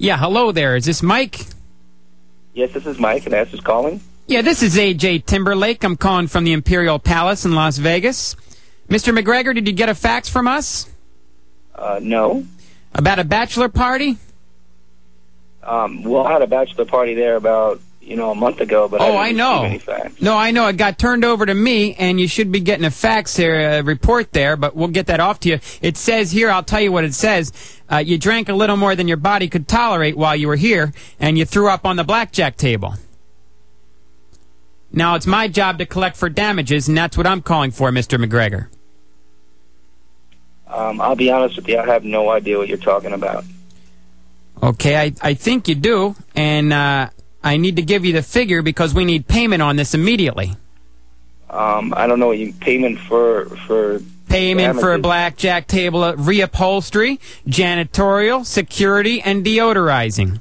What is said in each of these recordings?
Yeah, hello there. Is this Mike? Yes, this is Mike, and who's calling? Yeah, this is A.J. Timberlake. I'm calling from the Imperial Palace in Las Vegas. Mr. McGregor, did you get a fax from us? No. About a bachelor party? Well, I had a bachelor party there about, a month ago, but I didn't receive any fax. No, I know. It got turned over to me, and you should be getting a fax here, a report there, but we'll get that off to you. It says here, I'll tell you what it says. You drank a little more than your body could tolerate while you were here, and you threw up on the blackjack table. Now, it's my job to collect for damages, and that's what I'm calling for, Mr. McGregor. I'll be honest with you, I have no idea what you're talking about. Okay, I think you do, and I need to give you the figure because we need payment on this immediately. I don't know what you payment for Payment damages. for a blackjack table, reupholstery, janitorial, security, and deodorizing.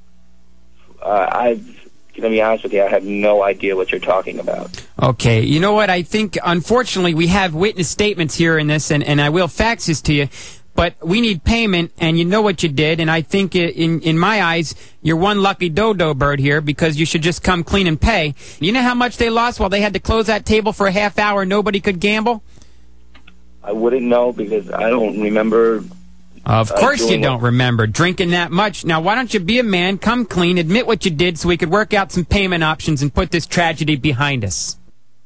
I'm going to be honest with you, I have no idea what you're talking about. Okay, you know what? I think, unfortunately, we have witness statements here in this, and I will fax this to you, but we need payment, and you know what you did, and I think, in my eyes, you're one lucky dodo bird here because you should just come clean and pay. You know how much they lost while they had to close that table for a half hour and nobody could gamble? I wouldn't know because I don't remember. Of course you don't remember drinking that much. Now, why don't you be a man, come clean, admit what you did so we could work out some payment options and put this tragedy behind us?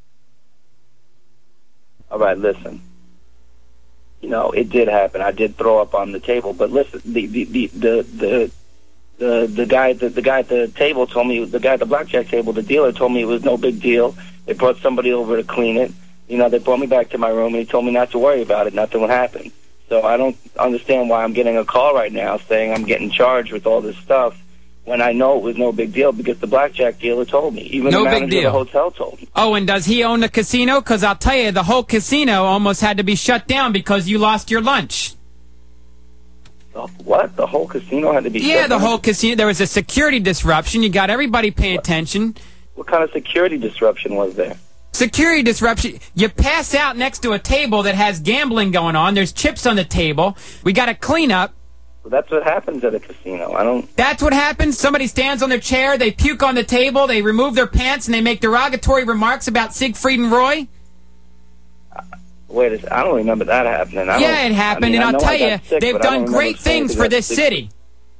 All right, listen. It did happen. I did throw up on the table, but listen, the guy at the table told me, the guy at the blackjack table, the dealer told me it was no big deal. They brought somebody over to clean it. They brought me back to my room and he told me not to worry about it. Nothing would happen. So I don't understand why I'm getting a call right now saying I'm getting charged with all this stuff when I know it was no big deal because the blackjack dealer told me. Even the manager of the hotel told me. Oh, and does he own the casino? Because I'll tell you, the whole casino almost had to be shut down because you lost your lunch. What? The whole casino had to be shut down? Yeah, the whole casino. There was a security disruption. You got everybody paying attention. What kind of security disruption was there? Security disruption. You pass out next to a table that has gambling going on. There's chips on the table. We got to clean up. Well, that's what happens at a casino. That's what happens? Somebody stands on their chair, they puke on the table, they remove their pants, and they make derogatory remarks about Siegfried and Roy? Wait a second. I don't remember that happening. Yeah, it happened, and I'll tell you, they've done great things for this city.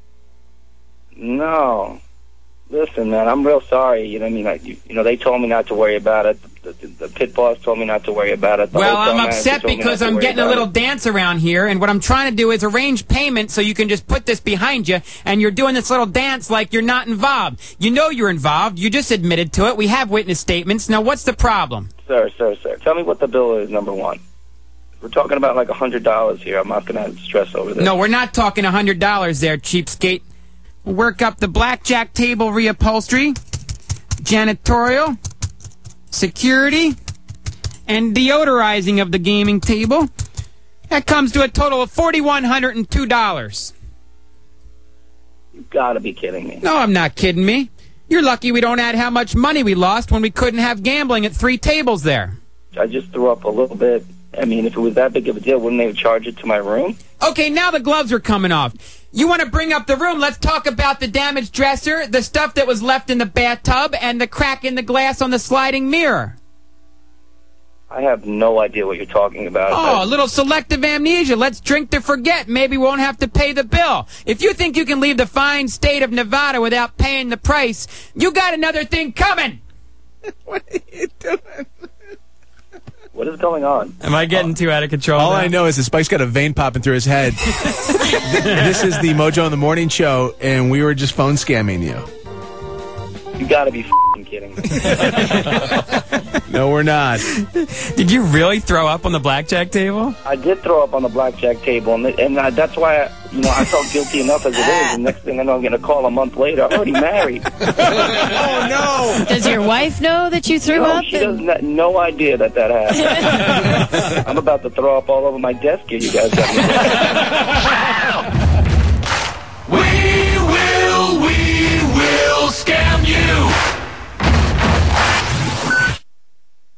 No. Listen, man, I'm real sorry. They told me not to worry about it. The pit boss told me not to worry about it. Well, I'm upset because I'm getting a little dance around here, and what I'm trying to do is arrange payment so you can just put this behind you, and you're doing this little dance like you're not involved. You know you're involved. You just admitted to it. We have witness statements. Now, what's the problem? Sir. Tell me what the bill is, number one. We're talking about like $100 here. I'm not going to stress over this. No, we're not talking $100 there, cheapskate. We'll work up the blackjack table reupholstery, janitorial, security, and deodorizing of the gaming table. That comes to a total of $4,102. You've got to be kidding me. No, I'm not kidding me. You're lucky we don't add how much money we lost when we couldn't have gambling at 3 tables there. I just threw up a little bit. I mean, if it was that big of a deal, wouldn't they charge it to my room? Okay, now the gloves are coming off. You want to bring up the room? Let's talk about the damaged dresser, the stuff that was left in the bathtub, and the crack in the glass on the sliding mirror. I have no idea what you're talking about. Oh, a little selective amnesia. Let's drink to forget. Maybe we won't have to pay the bill. If you think you can leave the fine state of Nevada without paying the price, you got another thing coming. What are you doing? What is going on? Am I getting too out of control? All I know is that Spike's got a vein popping through his head. This is the Mojo in the Morning Show, and we were just phone scamming you. You gotta be f***ing kidding me. No, we're not. Did you really throw up on the blackjack table? I did throw up on the blackjack table, and that's why I felt guilty enough as it is. And next thing I know, I'm gonna call a month later. I'm already married. Oh no! Does your wife know that you threw up? She has no idea that happened. I'm about to throw up all over my desk here. You guys got me. We will scam you.